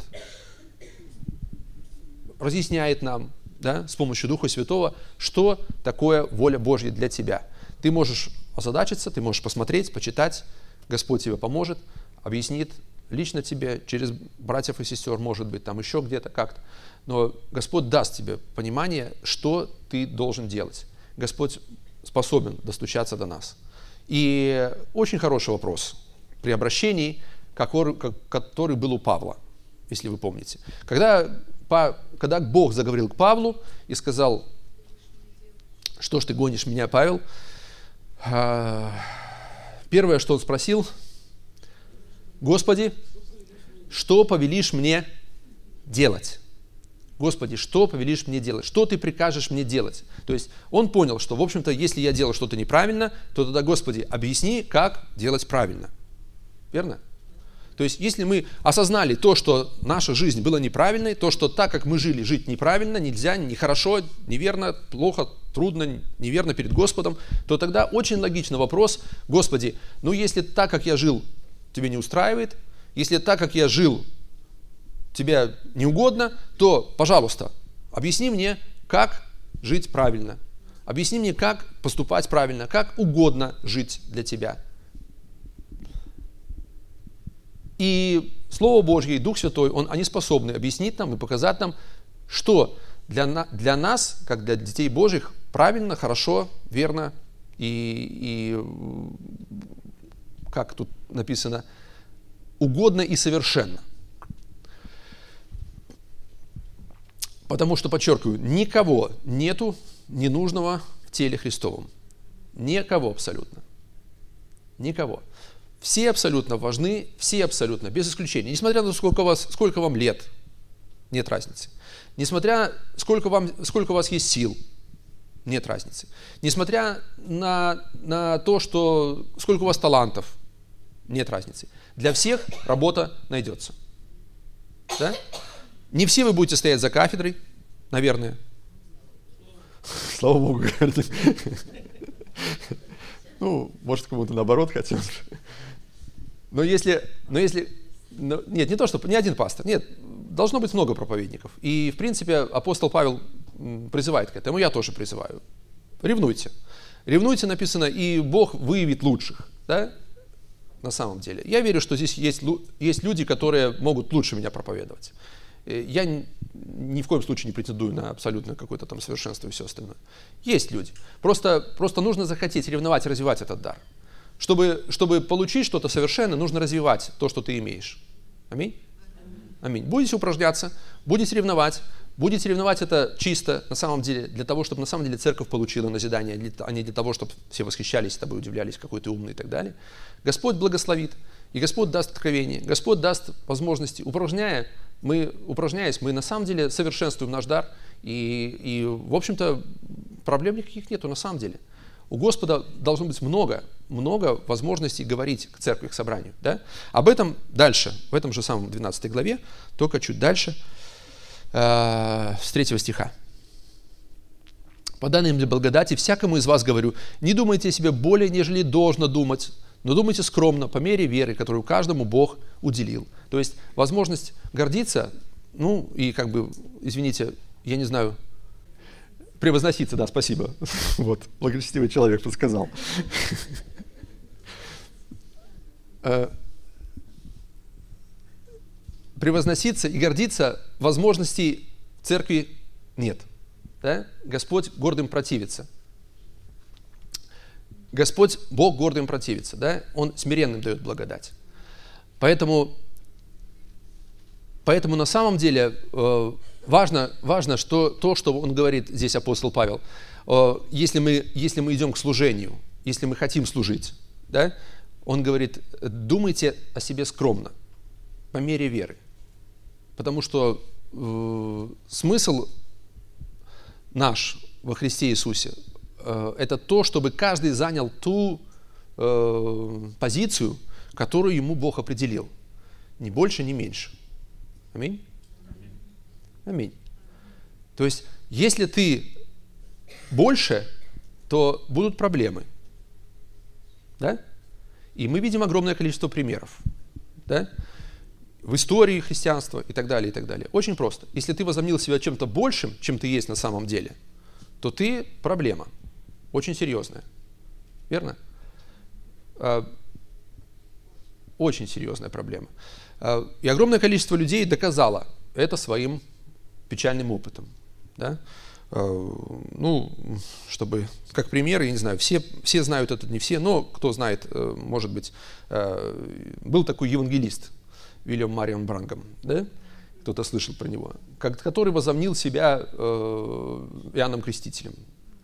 Speaker 2: разъясняет нам, да, с помощью Духа Святого, что такое воля Божья для тебя. Ты можешь озадачиться, ты можешь посмотреть, почитать, Господь тебе поможет, объяснит лично тебе, через братьев и сестер, может быть, там еще где-то как-то. Но Господь даст тебе понимание, что ты должен делать. Господь способен достучаться до нас. И очень хороший вопрос при обращении, который, который был у Павла, если вы помните. Когда, когда Бог заговорил к Павлу и сказал: что ж ты гонишь меня, Павел? Первое, что он спросил: Господи, что повелишь мне делать? Господи, что повелишь мне делать? Что ты прикажешь мне делать? То есть он понял, что, в общем-то, если я делаю что-то неправильно, то тогда, Господи, объясни, как делать правильно. Верно? То есть если мы осознали то, что наша жизнь была неправильной, то, что так, как мы жили, жить неправильно, нельзя, нехорошо, неверно, плохо, трудно, неверно перед Господом, то тогда очень логичный вопрос: Господи, ну если так, как я жил, тебе не устраивает, если так, как я жил, тебе не угодно, то, пожалуйста, объясни мне, как жить правильно. Объясни мне, как поступать правильно, как угодно жить для тебя. И Слово Божье, и Дух Святой, он, они способны объяснить нам и показать нам, что для, на, для нас, как для детей Божьих, правильно, хорошо, верно и, и как тут написано, угодно и совершенно. Потому что, подчеркиваю, никого нету ненужного в теле Христовом. Никого абсолютно. Никого. Все абсолютно важны, все абсолютно, без исключения. Несмотря на то, сколько, вас, сколько вам лет, нет разницы. Несмотря сколько, вам, сколько у вас есть сил, нет разницы. Несмотря на, на то, что сколько у вас талантов, нет разницы. Для всех работа найдется. Да? Не все вы будете стоять за кафедрой, наверное. Слава Богу. Ну, может, кому-то наоборот хотелось. Но если, но если, но, нет, не то, что, не один пастор, нет, должно быть много проповедников. И, в принципе, апостол Павел призывает к этому, я тоже призываю. Ревнуйте. Ревнуйте, написано, и Бог выявит лучших, да, на самом деле. Я верю, что здесь есть, есть люди, которые могут лучше меня проповедовать. Я ни в коем случае не претендую на абсолютно какое-то там совершенство и все остальное. Есть люди. Просто, просто нужно захотеть ревновать, развивать этот дар. Чтобы, чтобы получить что-то совершенное, нужно развивать то, что ты имеешь. Аминь? Аминь. Будете упражняться, будете ревновать. Будете ревновать это чисто, на самом деле, для того, чтобы на самом деле церковь получила назидание, а не для того, чтобы все восхищались тобой, удивлялись, какой ты умный и так далее. Господь благословит, и Господь даст откровение, Господь даст возможности. Упражняя, мы, упражняясь, мы на самом деле совершенствуем наш дар, и, и в общем-то, проблем никаких нету на самом деле. У Господа должно быть много, много возможностей говорить к церкви, к собранию. Да? Об этом дальше, в этом же самом двенадцатой главе, только чуть дальше, с третьего стиха. «По данной мне благодати всякому из вас говорю, не думайте о себе более, нежели должно думать, но думайте скромно, по мере веры, которую каждому Бог уделил». То есть возможность гордиться, ну и как бы, извините, я не знаю, превозноситься, да, спасибо. Вот, благочестивый человек подсказал. Превозноситься и гордиться возможностей церкви нет. Да? Господь гордым противится. Господь, Бог гордым противится. Да? Он смиренным дает благодать. Поэтому, поэтому на самом деле важно, важно, что то, что он говорит здесь, апостол Павел, если мы, если мы идем к служению, если мы хотим служить, да, он говорит, думайте о себе скромно, по мере веры. Потому что э, смысл наш во Христе Иисусе э, это то, чтобы каждый занял ту э, позицию, которую ему Бог определил. Ни больше, ни меньше. Аминь? Аминь. То есть, если ты больше, то будут проблемы. Да? И мы видим огромное количество примеров. Да? В истории христианства и так далее, и так далее. Очень просто. Если ты возомнил себя чем-то большим, чем ты есть на самом деле, то ты проблема. Очень серьезная. Верно? Очень серьезная проблема. И огромное количество людей доказало это своим печальным опытом. Да? Ну, чтобы, как пример, я не знаю, все, все знают это, не все, но кто знает, может быть, был такой евангелист Уильям Марион Брангам, да? Кто-то слышал про него, который возомнил себя Иоанном Крестителем,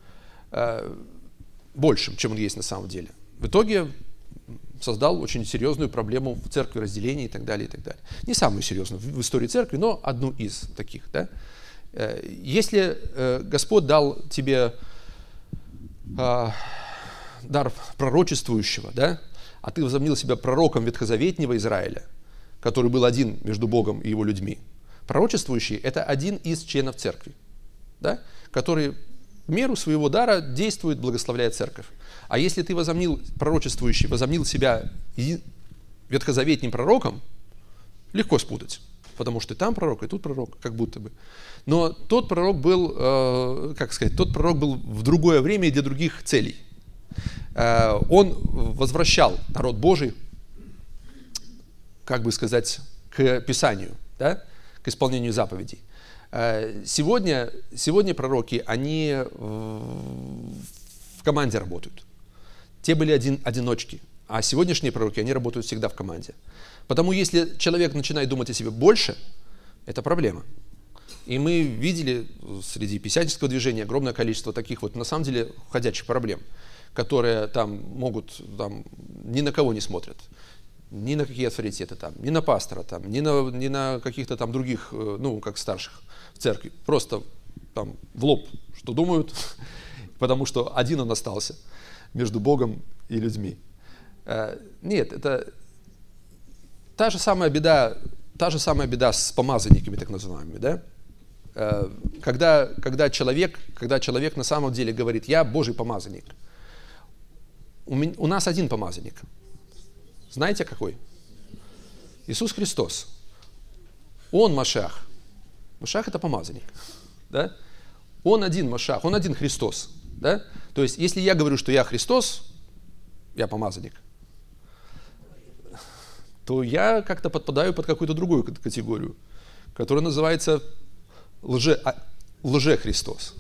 Speaker 2: большим, чем он есть на самом деле. В итоге создал очень серьезную проблему в церкви, разделения и так далее, и так далее. Не самую серьезную в истории церкви, но одну из таких, да? Если Господь дал тебе э, дар пророчествующего, да, а ты возомнил себя пророком ветхозаветнего Израиля, который был один между Богом и его людьми, пророчествующий – это один из членов церкви, да, который в меру своего дара действует, благословляя церковь. А если ты возомнил, пророчествующий, возомнил себя ветхозаветним пророком, легко спутать. Потому что и там пророк, и тут пророк, как будто бы. Но тот пророк был, э, как сказать, тот пророк был в другое время и для других целей. Э, он возвращал народ Божий, как бы сказать, к Писанию, да? К исполнению заповедей. Э, сегодня, сегодня пророки, они в, в команде работают. Те были один, одиночки, а сегодняшние пророки, они работают всегда в команде. Потому если человек начинает думать о себе больше, это проблема. И мы видели среди писательского движения огромное количество таких вот, на самом деле, ходячих проблем, которые там могут, там, ни на кого не смотрят, ни на какие авторитеты, там, ни на пастора, там, ни на, ни на каких-то там других, ну, как старших в церкви. Просто там в лоб, что думают, потому что один он остался между Богом и людьми. Нет, это... Та же самая беда, та же самая беда с помазанниками, так называемыми, да? Когда, когда, человек, когда человек на самом деле говорит, я Божий помазанник. У, меня, у нас один помазанник. Знаете какой? Иисус Христос. Он Машиах. Машиах это помазанник. Да? Он один Машиах, он один Христос. Да? То есть, если я говорю, что я Христос, я помазанник, то я как-то подпадаю под какую-то другую категорию, которая называется лже, лже-Христос.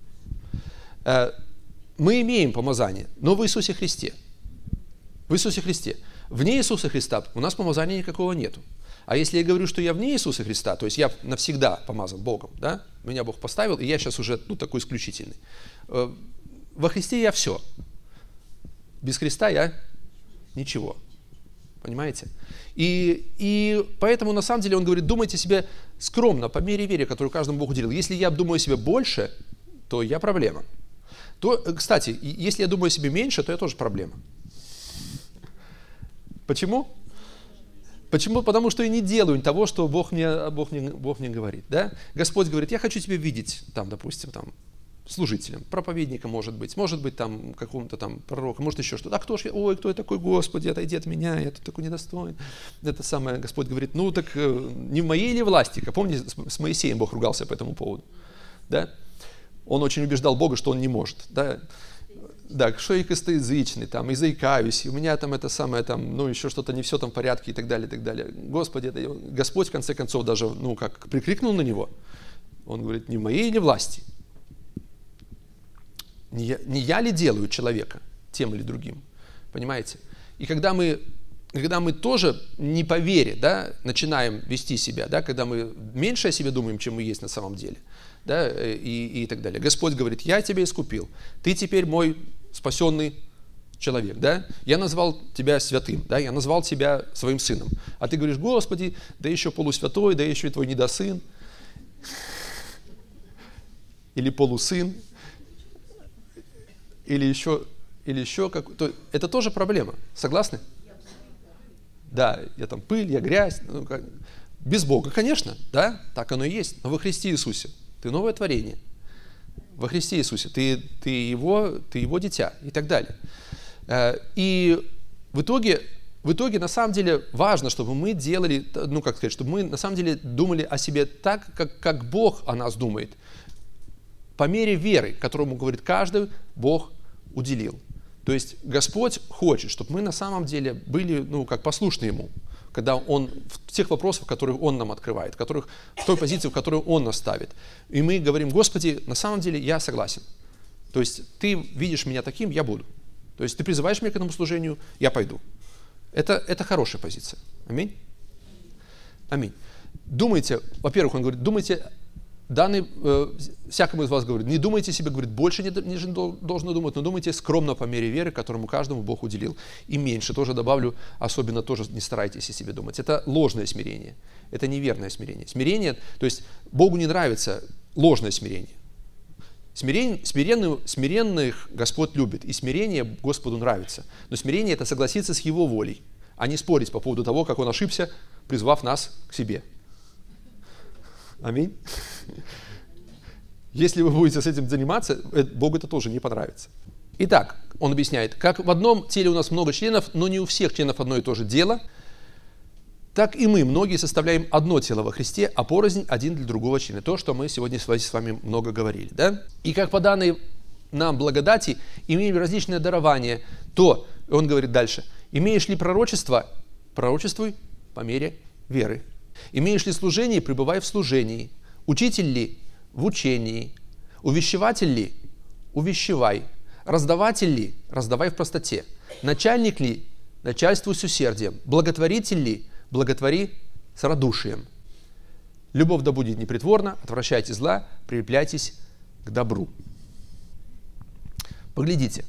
Speaker 2: Мы имеем помазание, но в Иисусе Христе. В Иисусе Христе. Вне Иисуса Христа у нас помазания никакого нету. А если я говорю, что я вне Иисуса Христа, то есть я навсегда помазан Богом, да? Меня Бог поставил, и я сейчас уже ну, такой исключительный. Во Христе я все. Без Христа я ничего. Понимаете? И, и поэтому, на самом деле, он говорит, думайте себе скромно, по мере веры, которую каждому Бог уделил. Если я думаю о себе больше, то я проблема. То, кстати, если я думаю о себе меньше, то я тоже проблема. Почему? Почему? Потому что я не делаю того, что Бог мне, Бог мне, Бог мне говорит. Да? Господь говорит, я хочу тебя видеть, там, допустим, там, служителем, проповедником, может быть, может быть, там, какому-то там пророком, может, еще что-то. А кто же я? Ой, кто я такой, Господи, отойди от меня, я тут такой недостоин. Это самое, Господь говорит, ну, так не в моей ли власти? Помните, с Моисеем Бог ругался по этому поводу, да? Он очень убеждал Бога, что он не может, да? Да, что я костоязычный, там, и заикаюсь, и у меня там это самое, там, ну, еще что-то не все там в порядке и так далее, и так далее. Господи, это... Господь, в конце концов, даже, ну, как прикрикнул на него. Он говорит, не в моей ли власти? Не я, не я ли делаю человека тем или другим? Понимаете? И когда мы когда мы тоже не по вере, да, начинаем вести себя, да, когда мы меньше о себе думаем, чем мы есть на самом деле, да, и, и так далее. Господь говорит: я тебя искупил, ты теперь мой спасенный человек, да, я назвал тебя святым, да, я назвал тебя своим сыном, а ты говоришь: Господи, да еще полусвятой, да еще и твой недосын, или полусын, или еще, или еще как-то. Это тоже проблема, согласны? Да, я там пыль, я грязь. Ну, как... Без Бога, конечно, да, так оно и есть. Но во Христе Иисусе ты новое творение. Во Христе Иисусе ты, ты, его, ты его дитя и так далее. И в итоге, в итоге на самом деле важно, чтобы мы делали, ну как сказать, чтобы мы на самом деле думали о себе так, как, как Бог о нас думает. По мере веры, которому говорит каждый, Бог уделил. То есть Господь хочет, чтобы мы на самом деле были, ну, как послушны Ему, когда Он, в тех вопросах, которые Он нам открывает, в, которых, в той позиции, в которую Он нас ставит. И мы говорим: Господи, на самом деле я согласен. То есть Ты видишь меня таким, я буду. То есть Ты призываешь меня к этому служению, я пойду. Это, это хорошая позиция. Аминь. Аминь. Думайте, во-первых, Он говорит, думайте, данный, э, всякому из вас говорит, не думайте себе, говорит, больше не, не должно думать, но думайте скромно по мере веры, которому каждому Бог уделил. И меньше, тоже добавлю, особенно тоже не старайтесь о себе думать. Это ложное смирение, это неверное смирение. Смирение, то есть Богу не нравится ложное смирение. Смирение, смиренных, смиренных Господь любит, и смирение Господу нравится. Но смирение – это согласиться с Его волей, а не спорить по поводу того, как Он ошибся, призвав нас к себе. Аминь. Если вы будете с этим заниматься, Богу это тоже не понравится. Итак, он объясняет, как в одном теле у нас много членов, но не у всех членов одно и то же дело, так и мы, многие, составляем одно тело во Христе, а порознь один для другого члена. То, что мы сегодня с вами много говорили. Да? И как по данной нам благодати имеем различные дарования, то, он говорит дальше, имеешь ли пророчество, пророчествуй по мере веры. Имеешь ли служение, пребывай в служении. Учитель ли, в учении. Увещеватель ли, увещевай. Раздаватель ли, раздавай в простоте. Начальник ли, начальствуй с усердием. Благотворитель ли, благотвори с радушием. Любовь да будет непритворна, отвращайте зла, прилепляйтесь к добру. Поглядите.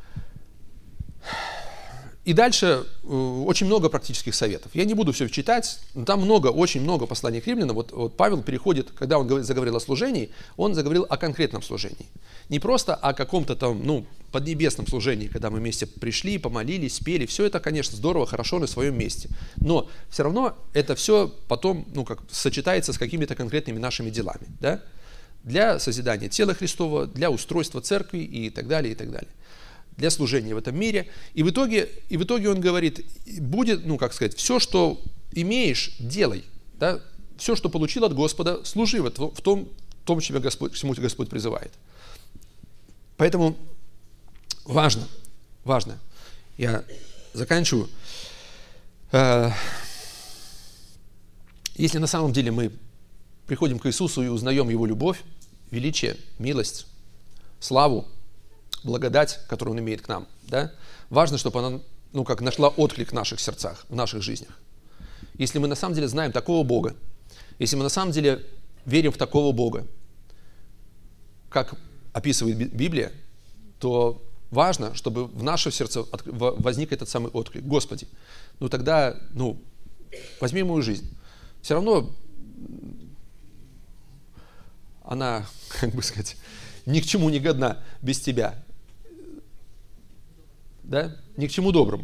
Speaker 2: И дальше очень много практических советов. Я не буду все читать, но там много, очень много посланий к римлянам. Вот, вот Павел переходит, когда он заговорил о служении, он заговорил о конкретном служении. Не просто о каком-то там, ну, поднебесном служении, когда мы вместе пришли, помолились, спели. Все это, конечно, здорово, хорошо на своем месте. Но все равно это все потом, ну, как сочетается с какими-то конкретными нашими делами, да? Для созидания тела Христова, для устройства церкви и так далее, и так далее. Для служения в этом мире. И в итоге, и в итоге он говорит, будет, ну, как сказать, все, что имеешь, делай. Да? Все, что получил от Господа, служи в том, в том, в том чем Господь, к чему Господь призывает. Поэтому важно, важно, я заканчиваю. Если на самом деле мы приходим к Иисусу и узнаем Его любовь, величие, милость, славу, благодать, которую Он имеет к нам, да? Важно, чтобы она, ну, как нашла отклик в наших сердцах, в наших жизнях. Если мы на самом деле знаем такого Бога, если мы на самом деле верим в такого Бога, как описывает Библия, то важно, чтобы в нашем сердце возник этот самый отклик. Господи, ну тогда, ну, возьми мою жизнь. Все равно она, как бы сказать, ни к чему не годна без Тебя. Да? Ни к чему доброму.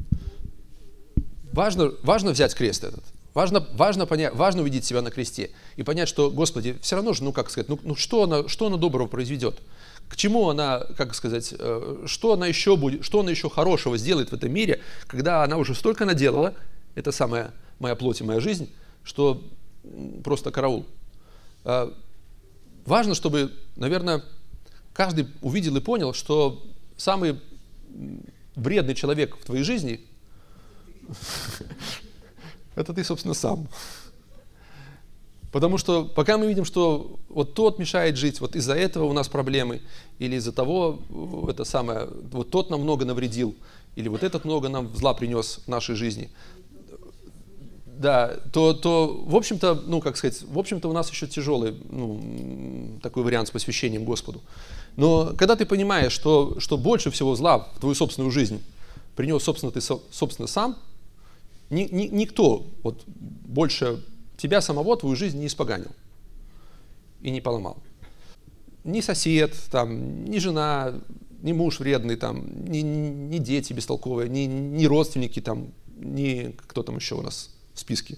Speaker 2: Важно, важно взять крест этот. Важно, важно, понять, важно увидеть себя на кресте и понять, что, Господи, все равно же, ну, как сказать, ну, ну что, она, что она доброго произведет? К чему она, как сказать, что она еще будет, что она еще хорошего сделает в этом мире, когда она уже столько наделала, это самая моя плоть и моя жизнь, что просто караул. Важно, чтобы, наверное, каждый увидел и понял, что самый вредный человек в твоей жизни – это ты, собственно, сам. Потому что пока мы видим, что вот тот мешает жить, вот из-за этого у нас проблемы, или из-за того, это самое, вот тот нам много навредил, или вот этот много нам зла принес в нашей жизни, да, то, то в общем-то, ну, как сказать, в общем-то у нас еще тяжелый, ну, такой вариант с посвящением Господу. Но когда ты понимаешь, что, что больше всего зла в твою собственную жизнь принес, собственно, ты, собственно, сам, ни, ни, никто вот, больше тебя самого твою жизнь не испоганил и не поломал. Ни сосед, там, ни жена, ни муж вредный, там, ни, ни дети бестолковые, ни, ни родственники, там, ни кто там еще у нас в списке.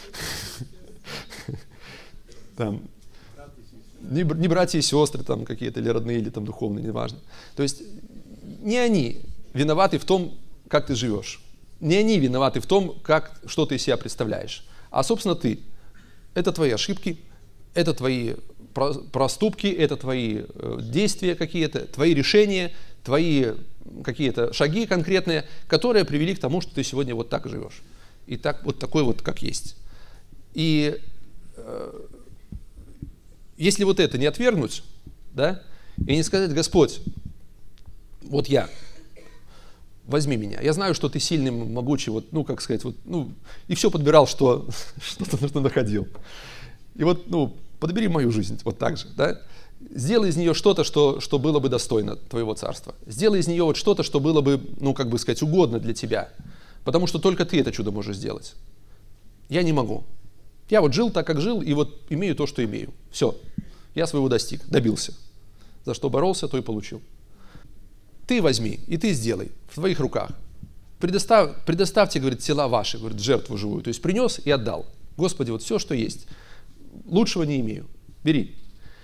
Speaker 2: Там, ни, ни братья и сестры там какие-то, или родные, или там духовные, неважно. То есть не они виноваты в том, как ты живешь. Не они виноваты в том, как, что ты из себя представляешь. А, собственно, ты. Это твои ошибки, это твои проступки, это твои действия какие-то, твои решения, твои какие-то шаги конкретные, которые привели к тому, что ты сегодня вот так живешь. И так, вот такой вот, как есть. И э, если вот это не отвергнуть, да, и не сказать: Господь, вот я, возьми меня. Я знаю, что ты сильный, могучий, вот, ну, как сказать, вот, ну, и все подбирал, что, что-то находил. И вот, ну, подбери мою жизнь вот так же, да. Сделай из нее что-то, что, что было бы достойно твоего царства. Сделай из нее вот что-то, что было бы, ну, как бы сказать, угодно для тебя. Потому что только ты это чудо можешь сделать. Я не могу. Я вот жил так, как жил, и вот имею то, что имею. Все. Я своего достиг, добился. За что боролся, то и получил. Ты возьми, и ты сделай в твоих руках. Предостав, предоставьте, говорит, тела ваши, говорит, жертву живую. То есть принес и отдал. Господи, вот все, что есть. Лучшего не имею. Бери.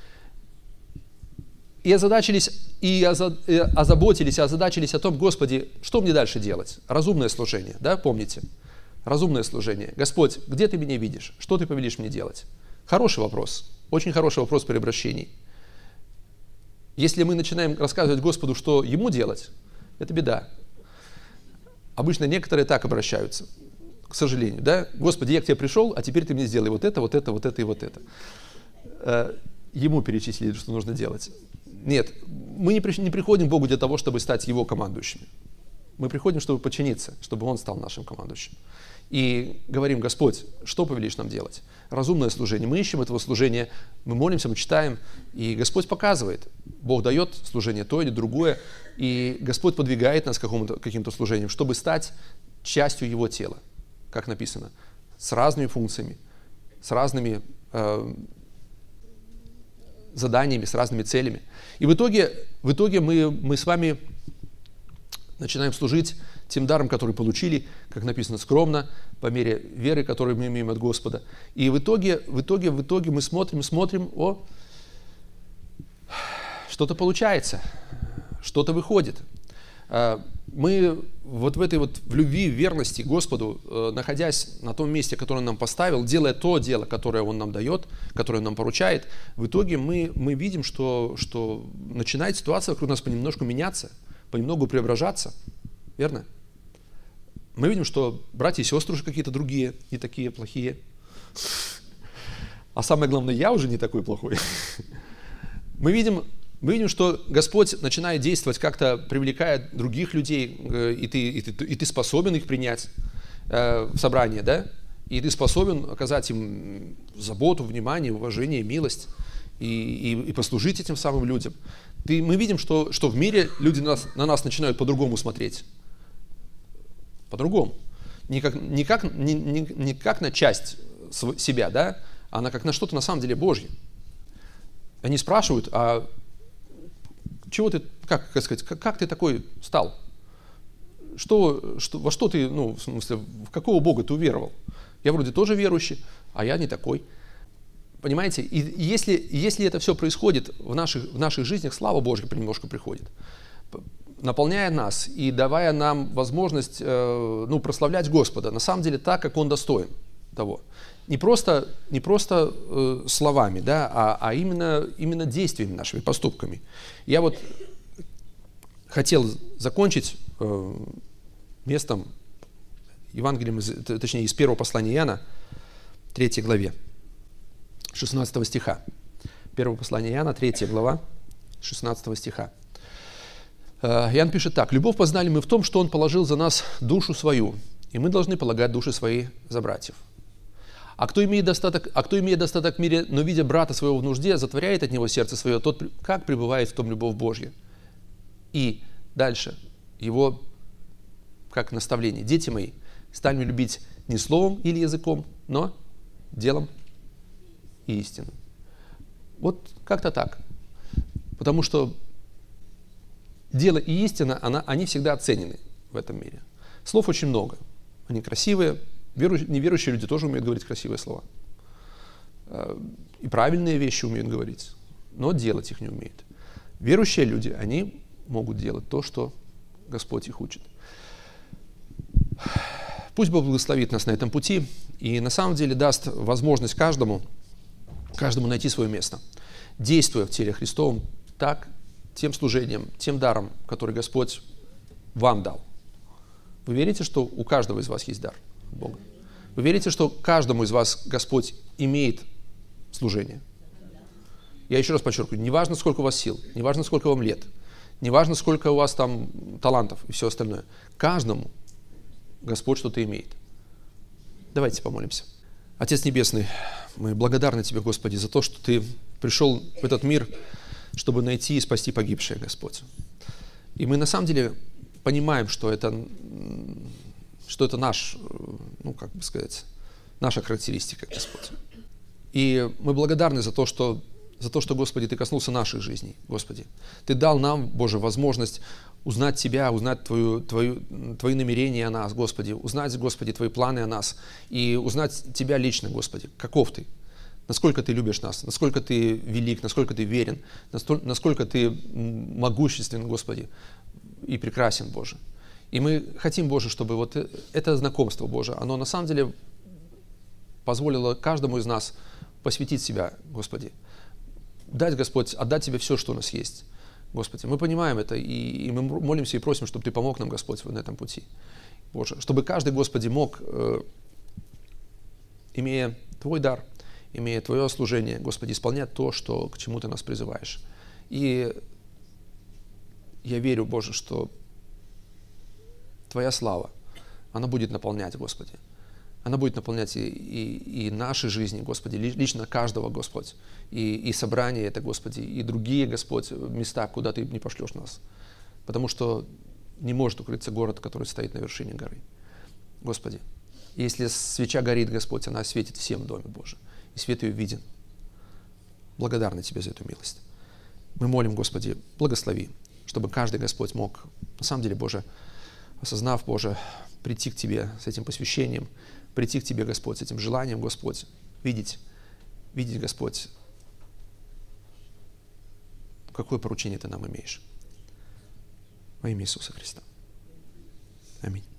Speaker 2: И озадачились, и озаботились, и озадачились о том: Господи, что мне дальше делать? Разумное служение, да, помните? Разумное служение. Господь, где ты меня видишь? Что ты повелишь мне делать? Хороший вопрос, очень хороший вопрос при обращении. Если мы начинаем рассказывать Господу, что Ему делать, это беда. Обычно некоторые так обращаются, к сожалению, да? Господи, я к тебе пришел, а теперь ты мне сделай вот это, вот это, вот это и вот это. Ему перечислили, что нужно делать. Нет, мы не, при, не приходим к Богу для того, чтобы стать Его командующими. Мы приходим, чтобы подчиниться, чтобы Он стал нашим командующим. И говорим: Господь, что повелишь нам делать? Разумное служение. Мы ищем этого служения, мы молимся, мы читаем, и Господь показывает. Бог дает служение то или другое, и Господь подвигает нас к какому-то, каким-то служениям, чтобы стать частью Его тела, как написано, с разными функциями, с разными э, заданиями, с разными целями. И в итоге, в итоге мы, мы с вами начинаем служить тем даром, который получили, как написано, скромно, по мере веры, которую мы имеем от Господа. И в итоге, в итоге, в итоге мы смотрим, смотрим, о, что-то получается, что-то выходит. Мы вот в этой вот в любви, в верности Господу, находясь на том месте, которое Он нам поставил, делая то дело, которое Он нам дает, которое Он нам поручает, в итоге мы, мы видим, что, что начинает ситуация вокруг нас понемножку меняться, понемногу преображаться. Верно? Мы видим, что братья и сестры уже какие-то другие, не такие плохие. А самое главное, я уже не такой плохой. Мы видим, мы видим, что Господь начинает действовать как-то, привлекая других людей, и ты, и ты, и ты способен их принять э, в собрание, да? И ты способен оказать им заботу, внимание, уважение, милость и, и, и послужить этим самым людям. Ты, мы видим, что, что в мире люди на нас, на нас начинают по-другому смотреть. По-другому. Не как, не, как, не, не, не как на часть себя, да? А на, как на что-то на самом деле Божье. Они спрашивают: а чего ты, как, как сказать, как, как ты такой стал? Что, что, во что ты, ну, в смысле, в какого Бога ты уверовал? Я вроде тоже верующий, а я не такой. Понимаете? И если, если это все происходит в наших, в наших жизнях, слава Божья понемножку приходит, наполняя нас и давая нам возможность э, ну, прославлять Господа, на самом деле так, как Он достоин того. Не просто, не просто э, словами, да, а, а именно, именно действиями нашими, поступками. Я вот хотел закончить э, местом Евангелием, из, точнее, из первого послания Иоанна, третьей главе, шестнадцатого стиха. Первое послание Иоанна, третья глава, шестнадцатого стиха. Иоанн пишет так. «Любовь познали мы в том, что Он положил за нас душу свою, и мы должны полагать души свои за братьев. А кто имеет достаток, а кто имеет достаток в мире, но видя брата своего в нужде, затворяет от него сердце свое, тот как пребывает в том любовь Божья». И дальше его как наставление. «Дети мои, станем любить не словом или языком, но делом и истиной». Вот как-то так. Потому что дело и истина, она, они всегда оценены в этом мире. Слов очень много. Они красивые. Веру... Неверующие люди тоже умеют говорить красивые слова. И правильные вещи умеют говорить, но делать их не умеют. Верующие люди, они могут делать то, что Господь их учит. Пусть Бог благословит нас на этом пути и на самом деле даст возможность каждому, каждому найти свое место, действуя в теле Христовом так, тем служением, тем даром, который Господь вам дал. Вы верите, что у каждого из вас есть дар от Бога? Вы верите, что каждому из вас Господь имеет служение? Я еще раз подчеркиваю, не важно, сколько у вас сил, не важно, сколько вам лет, не важно, сколько у вас там талантов и все остальное. Каждому Господь что-то имеет. Давайте помолимся. Отец Небесный, мы благодарны Тебе, Господи, за то, что Ты пришел в этот мир, чтобы найти и спасти погибшее, Господь. И мы на самом деле понимаем, что это, что это наш, ну, как бы сказать, наша характеристика, Господь. И мы благодарны за то, что, за то, что, Господи, Ты коснулся наших жизней, Господи. Ты дал нам, Боже, возможность узнать Тебя, узнать твою, твою, Твои намерения о нас, Господи, узнать, Господи, Твои планы о нас и узнать Тебя лично, Господи, каков Ты, насколько Ты любишь нас, насколько Ты велик, насколько Ты верен, насколько Ты могуществен, Господи, и прекрасен, Боже. И мы хотим, Боже, чтобы вот это знакомство, Боже, оно на самом деле позволило каждому из нас посвятить себя, Господи, дать, Господь, отдать Тебе все, что у нас есть. Господи, мы понимаем это, и, и мы молимся и просим, чтобы Ты помог нам, Господь, на этом пути. Боже, чтобы каждый, Господи, мог, э, имея Твой дар, имея Твое служение, Господи, исполнять то, что, к чему Ты нас призываешь. И я верю, Боже, что Твоя слава, она будет наполнять, Господи. Она будет наполнять и, и, и наши жизни, Господи, лично каждого, Господь. И, и собрание это, Господи, и другие, Господь, места, куда Ты не пошлешь нас. Потому что не может укрыться город, который стоит на вершине горы. Господи, если свеча горит, Господь, она светит всем в доме Божьем. И свет ее виден. Благодарны Тебе за эту милость. Мы молим, Господи, благослови, чтобы каждый, Господь, мог, на самом деле, Боже, осознав, Боже, прийти к Тебе с этим посвящением, прийти к Тебе, Господь, с этим желанием, Господь, видеть, видеть, Господь, какое поручение Ты нам имеешь. Во имя Иисуса Христа. Аминь.